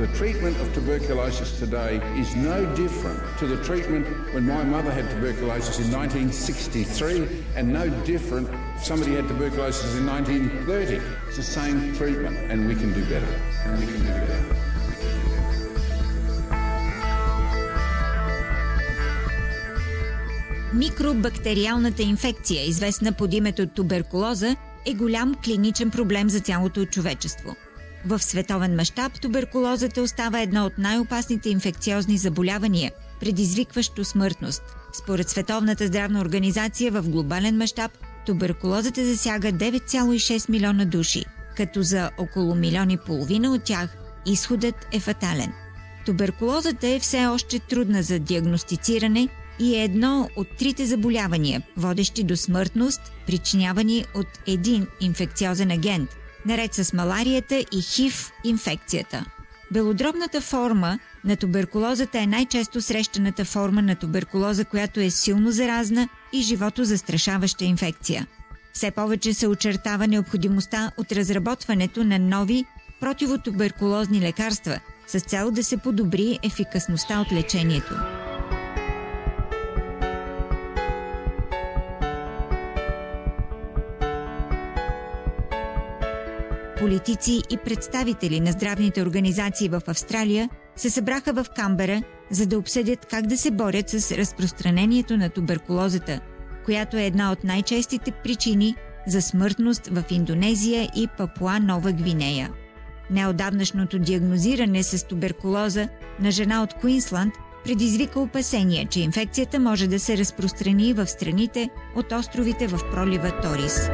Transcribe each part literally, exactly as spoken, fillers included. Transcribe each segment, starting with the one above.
The treatment of tuberculosis today is no different to the treatment when my mother had tuberculosis in nineteen sixty-three and no different if somebody had tuberculosis in nineteen thirty. It's the same treatment and we can do better. And we can do better. Микробактериалната инфекция, известна под името туберкулоза, е голям клиничен проблем за цялото човечество. В световен мащаб туберкулозата остава едно от най-опасните инфекциозни заболявания, предизвикващо смъртност. Според Световната здравна организация в глобален мащаб туберкулозата засяга девет цяло и шест милиона души, като за около милион и половина от тях изходът е фатален. Туберкулозата е все още трудна за диагностициране и е едно от трите заболявания, водещи до смъртност, причинявани от един инфекциозен агент, наред с маларията и хив инфекцията. Белодробната форма на туберкулозата е най-често срещаната форма на туберкулоза, която е силно заразна и животозастрашаваща инфекция. Все повече се очертава необходимостта от разработването на нови противотуберкулозни лекарства с цел да се подобри ефикасността от лечението. Политици и представители на здравните организации в Австралия се събраха в Камбера, за да обсъдят как да се борят с разпространението на туберкулозата, която е една от най-честите причини за смъртност в Индонезия и Папуа Нова Гвинея. Неотдавнашното диагнозиране с туберкулоза на жена от Куинсланд предизвика опасения, че инфекцията може да се разпространи в страните от островите в пролива Торис.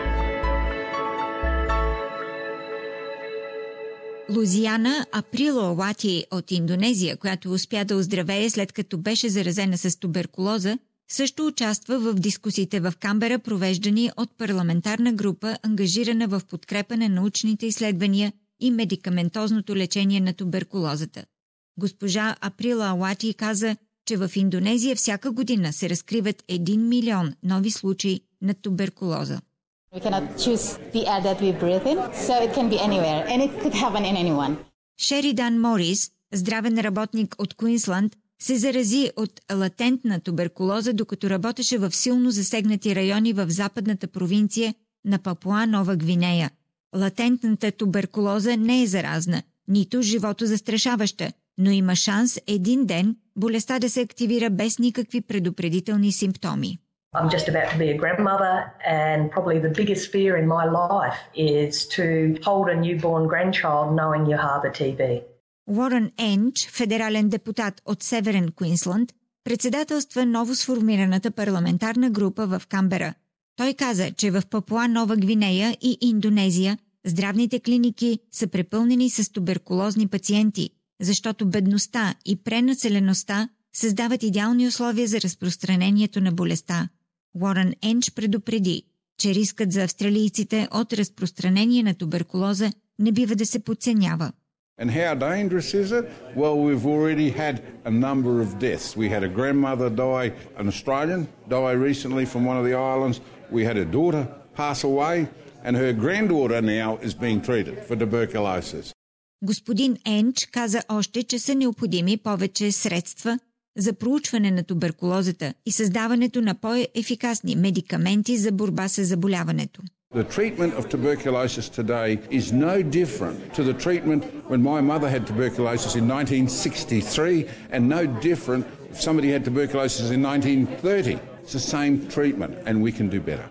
Лузиана Априлоавати от Индонезия, която успя да оздравее след като беше заразена с туберкулоза, също участва в дискусиите в Камбера, провеждани от парламентарна група, ангажирана в подкрепа на научните изследвания и медикаментозното лечение на туберкулозата. Госпожа Априлоавати каза, че в Индонезия всяка година се разкриват един милион нови случаи на туберкулоза. We cannot choose the air that we breathe in, so it can be anywhere, and it could happen in anyone. Шеридан Морис, здравен работник от Куинсланд, се зарази от латентна туберкулоза, докато работеше в силно засегнати райони в западната провинция на Папуа Нова Гвинея. Латентната туберкулоза не е заразна, нито животозастрашаваща, но има шанс един ден болестта да се активира без никакви предупредителни симптоми. I'm just about to be a grandmother, and probably the biggest fear in my life is to hold a newborn grandchild knowing you harbour T B. Уорън Енч, федерален депутат от Северен Куинсланд, председателства ново сформираната парламентарна група в Камбера. Той каза, че в Папуа Нова Гвинея и Индонезия здравните клиники са препълнени с туберкулозни пациенти, защото бедността и пренаселеността създават идеални условия за разпространението на болестта. Уорън Енч предупреди, че рискът за австралийците от разпространение на туберкулоза не бива да се подценява. And how dangerous is it? Well, we've already had a number of deaths. We had a grandmother die, an Australian, die recently from one of the islands. We had a daughter pass away, and her granddaughter now is being treated for tuberculosis. Господин Енч каза още, че са необходими повече средства за проучване на туберкулозата и създаването на по-ефикасни медикаменти за борба с заболяването. The treatment of tuberculosis today is no different to the treatment when my mother had tuberculosis in nineteen sixty-three and no different if somebody had tuberculosis in nineteen thirty. It's the same treatment and we can do better.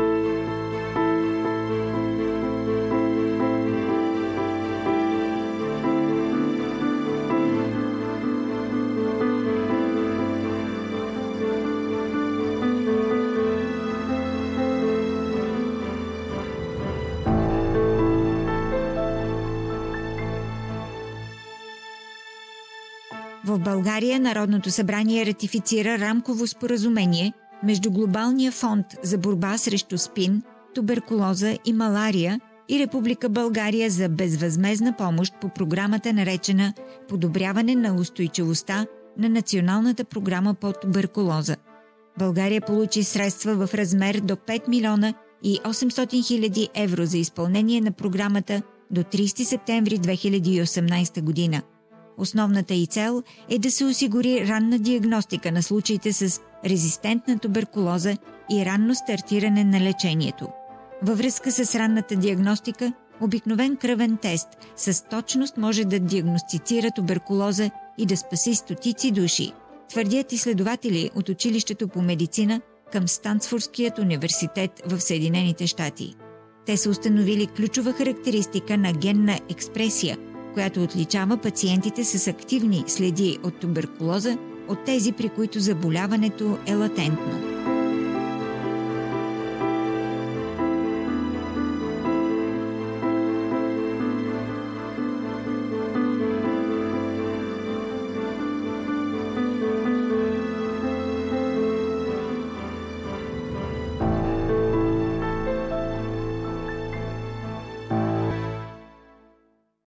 В България Народното събрание ратифицира рамково споразумение между Глобалния фонд за борба срещу СПИН, туберкулоза и малария и Република България за безвъзмездна помощ по програмата, наречена «Подобряване на устойчивостта на Националната програма по туберкулоза». България получи средства в размер до пет милиона и осемстотин хиляди евро за изпълнение на програмата до тридесети септември две хиляди и осемнадесета година. Основната й цел е да се осигури ранна диагностика на случаите с резистентна туберкулоза и ранно стартиране на лечението. Във връзка с ранната диагностика, обикновен кръвен тест с точност може да диагностицира туберкулоза и да спаси стотици души, твърдят изследователи от училището по медицина към Станфордският университет в Съединените щати. Те са установили ключова характеристика на генна експресия, която отличава пациентите с активни следи от туберкулоза от тези, при които заболяването е латентно.